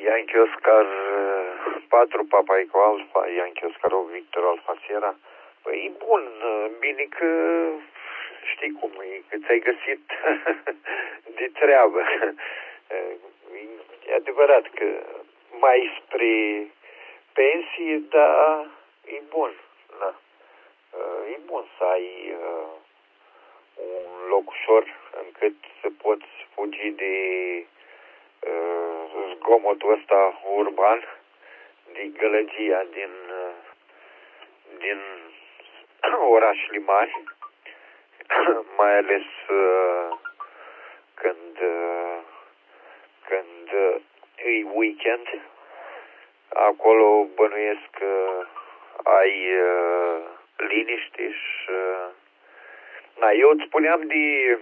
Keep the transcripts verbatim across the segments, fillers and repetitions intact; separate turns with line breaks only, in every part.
Yankee Oscar patru, Papa Eco Alpha, Yankee Oscar opt, Victor Alpha Sierra. Păi e bun, bine că știi cum e, că ți-ai găsit de treabă. E adevărat că mai spre pensie, dar e bun. Da. E bun să ai uh, un loc ușor încât să poți fugi de uh, zgomotul ăsta urban, de gălăgia din, uh, din orașele mari, mai ales uh, când, uh, când uh, e weekend. Acolo bănuiesc că ai uh, liniște și... Uh, na, eu îți spuneam de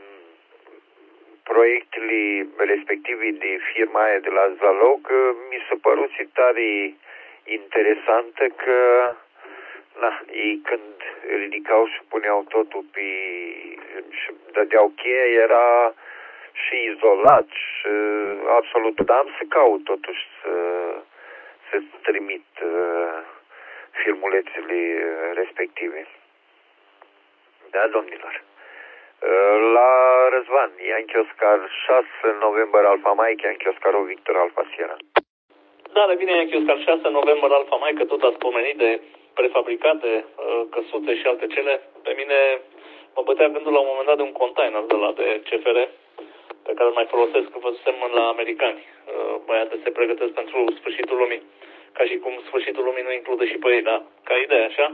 proiectele respective de firma aia de la Zalou, că mi s-a părut tare interesantă că na, ei când ridicau și puneau totul pe... și dădeau cheia, era și izolat și absolut, dar am să caut totuși să, să-ți trimit uh, filmulețele respective. Da, domnilor. La Răzvan, Yankee Oscar șase, November Alpha Mike, Yankee Oscar opt, Victor Alpha Sierra.
Da, revine Yankee Oscar șase, November Alpha Mike, că tot ați pomenit de prefabricate, căsuțe și alte cele. Pe mine mă bătea gândul la un moment dat de un container de la de C F R, pe care îl mai folosesc, că văzusem la americani. Băiate se pregătesc pentru sfârșitul lumii, ca și cum sfârșitul lumii nu include și pe ei, da? Ca idee, așa,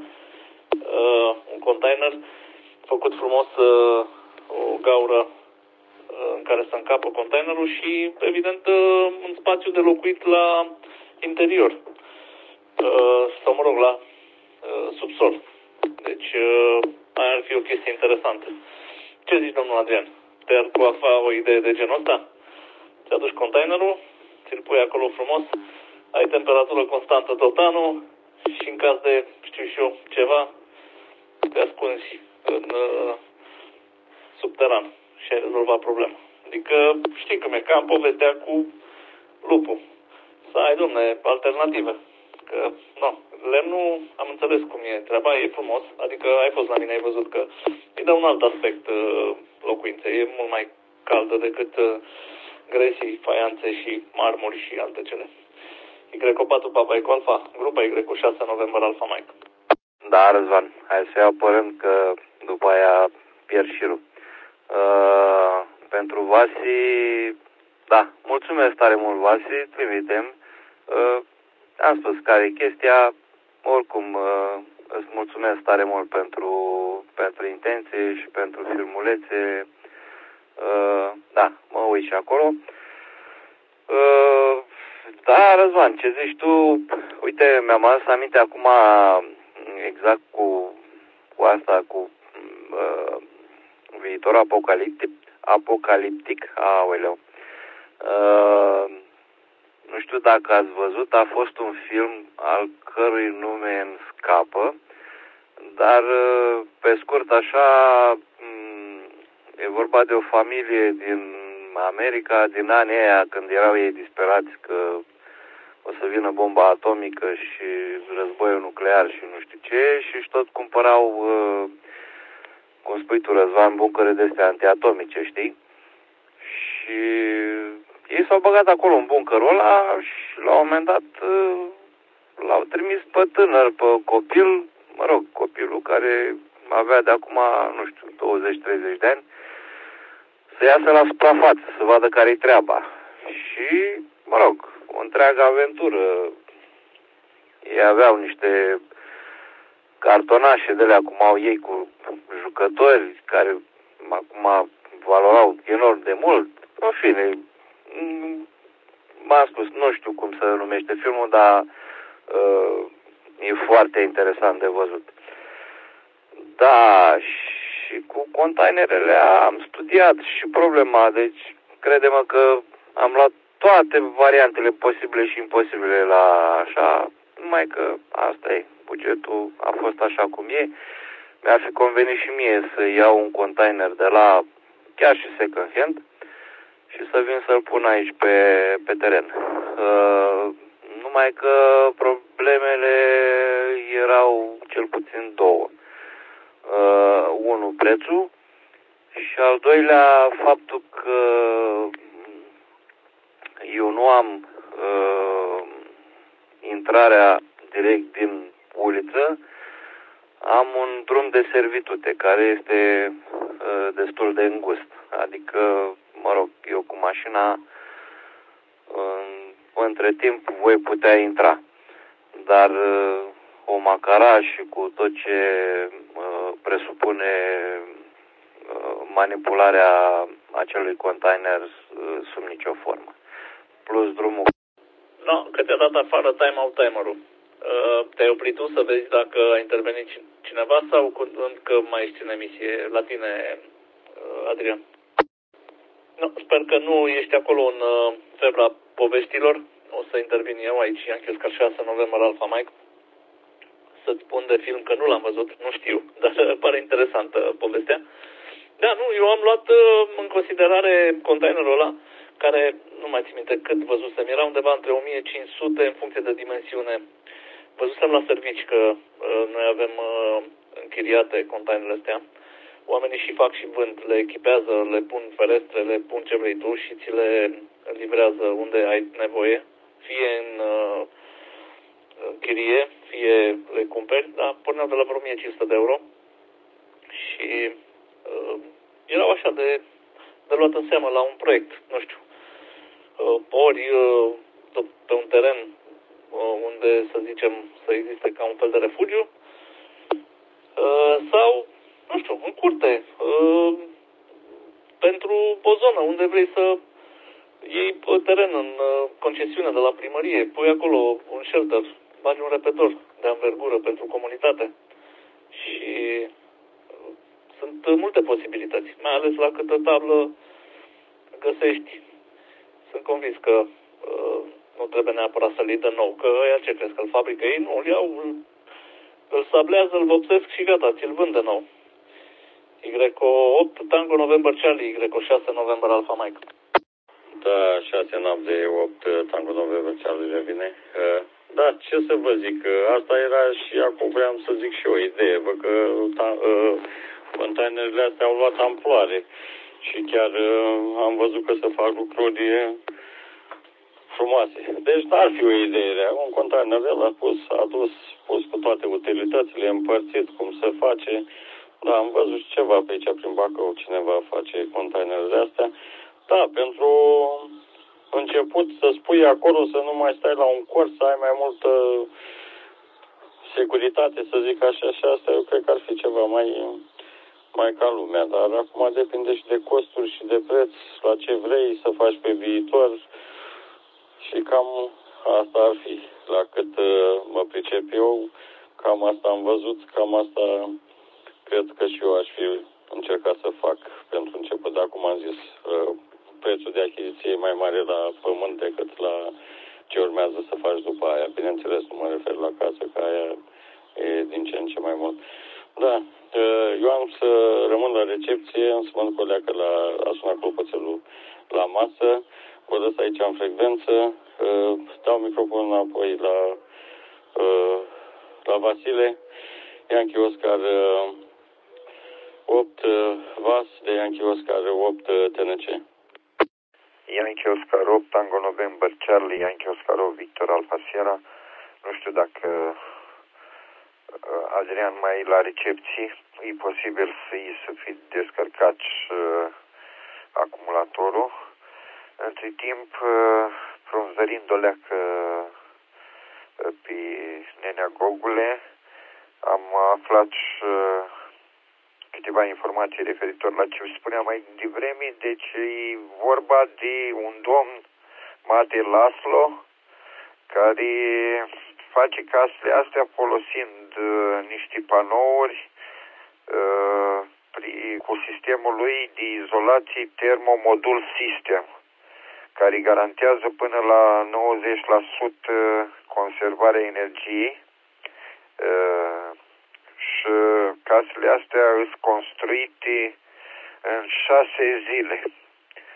un container făcut frumos, uh, o gaură uh, în care să încapă containerul și, evident, uh, un spațiu de locuit la interior. Uh, sau, mă rog, la uh, subsol. Deci, uh, aia ar fi o chestie interesantă. Ce zici, domnul Adrian? Te-ar coafa o idee de genul ăsta? Ți-aduci containerul, ți-l pui acolo frumos, ai temperatură constantă tot anul și în caz de, știu și eu, ceva, te ascunzi în uh, subteran și ai rezolvat problema. Adică știi cum e, ca în povestea cu lupul. Să ai, domne, alternative. Că, nu, lemnul, am înțeles cum e treaba, e frumos, adică ai fost la mine, ai văzut că îi dă un alt aspect uh, locuinței, e mult mai caldă decât uh, gresii, faianțe și marmuri și alte cele. Y patru, Papa Eco Alpha, grupa Y șase, November Alpha Mike.
Da, Răzvan, hai să iau părând că după aia pierd șirul. Uh, pentru Vasi, da, mulțumesc tare mult, Vasi, trimitem. Uh, am spus care e chestia, oricum uh, îți mulțumesc tare mult pentru, pentru intenție și pentru filmulețe. Uh, da, mă uit și acolo. Uh, da, Răzvan, ce zici tu? Uite, mi-am adus aminte acum exact cu, cu asta, cu uh, viitor apocaliptic, apocaliptic, aoleu. Uh, nu știu dacă ați văzut, a fost un film al cărui nume îmi scapă, dar uh, pe scurt așa, e vorba de o familie din America, din anii aia când erau ei disperați că o să vină bomba atomică și războiul nuclear și nu știu ce, și tot cumpărau, uh, cum spui tu, Răzvan, buncăre de astea antiatomice, știi? Și ei s-au băgat acolo în buncărul ăla și la un moment dat uh, l-au trimis pe tânăr, pe copil, mă rog, copilul care avea de acum, nu știu, douăzeci treizeci de ani, să iasă la suprafață, să vadă care-i treaba. Și, mă rog, o întreagă aventură. Ei aveau niște cartonașe de alea, cum au ei, cu jucători care acum valorau enorm de mult. În fine, m-am spus, nu știu cum se numește filmul, dar uh, e foarte interesant de văzut. Da, și cu containerele am studiat și problema, deci crede-mă că am luat toate variantele posibile și imposibile la așa, numai că asta e, bugetul a fost așa cum e. Mi-ar fi convenit și mie să iau un container de la chiar și second hand și să vin să-l pun aici pe, pe teren. Uh, numai că problemele erau cel puțin două. Uh, unul, prețul, și al doilea, faptul că eu nu am uh, intrarea direct din uliță, am un drum de servitute care este uh, destul de îngust. Adică, mă rog, eu cu mașina uh, între timp voi putea intra. Dar uh, o macara și cu tot ce uh, presupune uh, manipularea acelui container uh, sub nicio formă. Plus drumul.
No, că te-a dat afară time-out timer-ul. Uh, te-ai oprit tu să vezi dacă a intervenit cineva sau că mai ești în emisie la tine, uh, Adrian? No, sper că nu ești acolo în uh, febra poveștilor. O să intervin eu aici, Ian Chioscar, șase noiembrie, Alfa Mike. Să-ți spun de film că nu l-am văzut, nu știu, dar pare interesantă povestea. Da, nu, eu am luat uh, în considerare containerul ăla, care, nu mai țin minte cât văzusem, era undeva între o mie cinci sute în funcție de dimensiune. Văzusem la servici că uh, noi avem uh, închiriate containerele astea. Oamenii și fac și vând, le echipează, le pun ferestre, le pun ce vrei tu și ți le livrează unde ai nevoie, fie în uh, chirie, fie le cumperi, dar porneau de la vreo o mie cinci sute de euro și uh, erau așa de, de luat în seamă la un proiect, nu știu, uh, ori uh, pe un teren uh, unde, să zicem, să existe ca un fel de refugiu, uh, sau, nu știu, în curte, uh, pentru o zonă unde vrei să iei teren în uh, concesiune de la primărie, pui acolo un shelter, bagi un repetitor de anvergură pentru comunitate și uh, sunt multe posibilități, mai ales la câtă tablă găsești. Sunt convins că uh, nu trebuie neapărat să-l iei de nou, că ăia ce crezi, că îl fabrică ei? Nu, îl iau, îl, îl sablează, îl vopsesc și gata, ți-l vând de nou. Y opt Tango November Charlie, Y șase November Alpha Mike.
Da, șase noapte, opt Tango November Charlie revine. Uh, da, ce să vă zic, asta era și acum vreau să zic și o idee, văd că uh, containerele astea au luat amploare și chiar uh, am văzut că se fac lucruri frumoase. Deci n-ar fi o idee rea. Un container el a pus, adus, pus cu toate utilitățile, împărțit cum se face. Da, am văzut și ceva pe aici prin Bacău, cineva face containerele astea. Da, pentru început să spui acolo să nu mai stai la un corp, să ai mai multă securitate, să zic așa, și asta eu cred că ar fi ceva mai, mai ca lumea. Dar acum depinde și de costuri și de preț, la ce vrei să faci pe viitor și cam asta ar fi. La cât uh, mă pricep eu, cam asta am văzut, cam asta cred că și eu aș fi încercat să fac pentru început. Dar cum am zis, uh, prețul de achiziție e mai mare la pământ decât la ce urmează să faci după aia. Bineînțeles, nu mă refer la casă, că aia e din ce în ce mai mult. Da, eu am să rămân la recepție, am să mă duc o leacă la a suna clopoțelul la masă, vă lăs aici în frecvență, dau microfonul înapoi la, la Vasile, Yankee Oscar opt Vas de Yankee Oscar opt T N C.
Yankee Oscar opt, Tango November, Charlie, Yankee Oscar opt, Victor Alpha Sierra. Nu știu dacă Adrian mai e la recepție. E posibil să-i să fi descărcat uh, acumulatorul. Între timp, uh, frunzărind o leacă uh, pe Nenea Gogule, am aflat și uh, câteva informații referitor la ce spuneam mai devreme. Deci e vorba de un domn, Mate Laslo, care face casele astea folosind uh, niște panouri uh, pri, cu sistemul lui de izolație Thermomodul System, care garantează până la nouăzeci la sută conservarea energiei. Uh, și casele astea sunt construite în șase zile.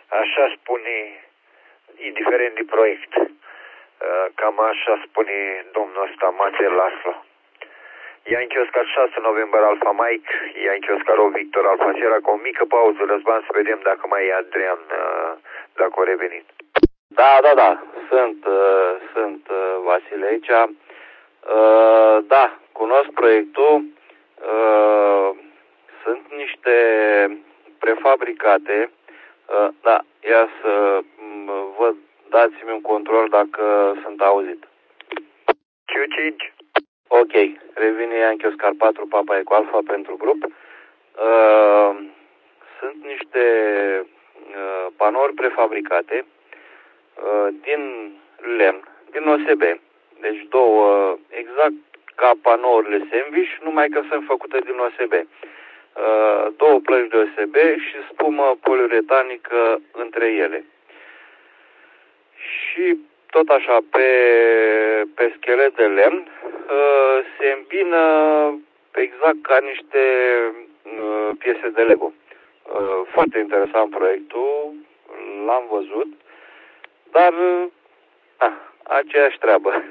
Așa spune, indiferent de proiect. Cam așa spune domnul ăsta, Matei Laslo. Yankee Oscar șase, November Alpha Mike, Yankee Oscar opt, Victor Alpha Sierra, cu o mică pauză, Răzvan, să vedem dacă mai e Adrian, dacă a revenit.
Da, da, da, sunt, uh, sunt uh, Vasile aici. Uh, da, cunosc proiectul. Uh, sunt niște prefabricate. Uh, da, ia să văd, dați-mi un control dacă sunt auzit.
Q cinci.
Ok, revine Yankee Oscar patru, Papa Eco Alpha pentru grup. Uh, sunt niște uh, panouri prefabricate uh, din lemn, din O S B. Deci două, exact ca panourile sandwich, numai că sunt făcute din O S B. Uh, două plăci de O S B și spumă poliuretanică între ele. Și tot așa, pe, pe schelet de lemn, uh, se îmbină exact ca niște uh, piese de Lego. Uh, foarte interesant proiectul, l-am văzut, dar uh, ah, aceeași treabă.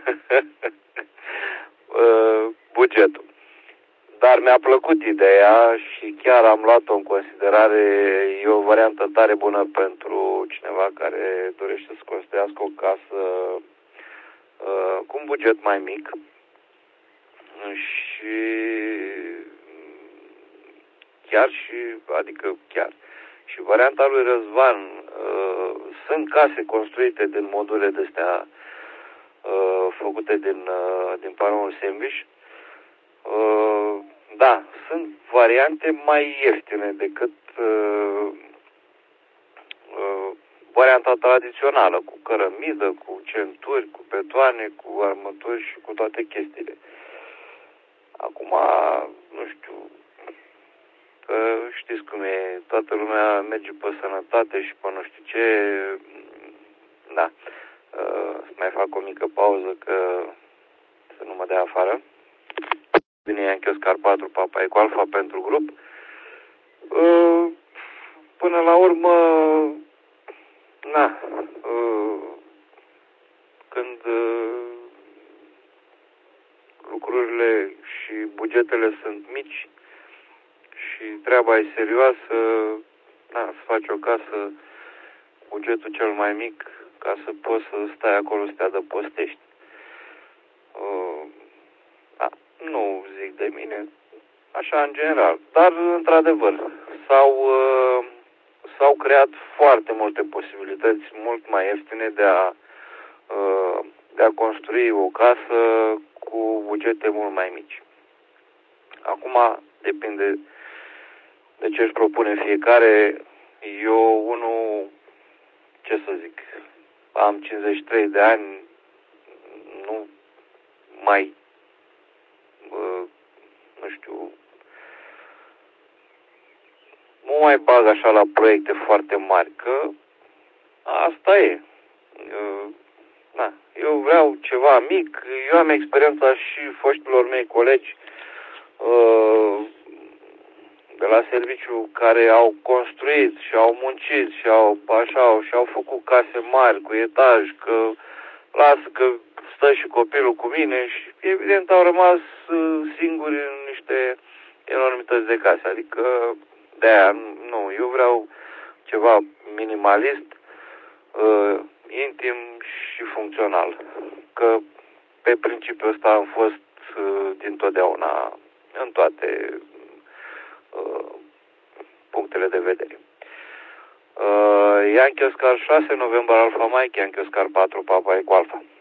uh, bugetul. Dar mi-a plăcut ideea și chiar am luat-o în considerare. E o variantă tare bună pentru cineva care dorește să construiască o casă uh, cu un buget mai mic. Și chiar și, adică chiar, și varianta lui Răzvan, uh, sunt case construite din module de-astea uh, făcute din, uh, din panoul sandwich. Uh, da, sunt variante mai ieftine decât uh, uh, varianta tradițională, cu cărămidă, cu centuri, cu betoane, cu armături și cu toate chestiile. Acum, nu știu, că știți cum e, toată lumea merge pe sănătate și pe nu știu ce, da, uh, să mai fac o mică pauză că să nu mă dea afară. Bine, Yankee Oscar patru, Papa Eco Alpha pentru grup. Uh, până la urmă, na, uh, când uh, lucrurile și bugetele sunt mici și treaba e serioasă, na, să faci o casă, bugetul cel mai mic, ca să poți să stai acolo să te adăpostești. Uh, da, nu zic de mine, așa în general, dar într-adevăr s-au, uh, s-au creat foarte multe posibilități mult mai ieftine de a, uh, de a construi o casă cu bugete mult mai mici. Acum depinde de ce își propune fiecare. Eu, unul, ce să zic, am cincizeci și trei de ani, nu mai, uh, nu știu, nu mai bag așa la proiecte foarte mari, că asta e. Uh, na, eu vreau ceva mic, eu am experiența și foștilor mei colegi uh, de la serviciu care au construit și au muncit și au așa și au făcut case mari cu etaj, că lasă că stă și copilul cu mine și evident au rămas singuri în niște enormități de case. Adică de-aia, nu, eu vreau ceva minimalist, uh, intim și funcțional. Că pe principiul ăsta am fost uh, dintotdeauna în toate uh, punctele de vedere. Uh, Yankee Oscar șase, November Alpha Mike, Yankee Oscar patru, Papa Eco Alpha.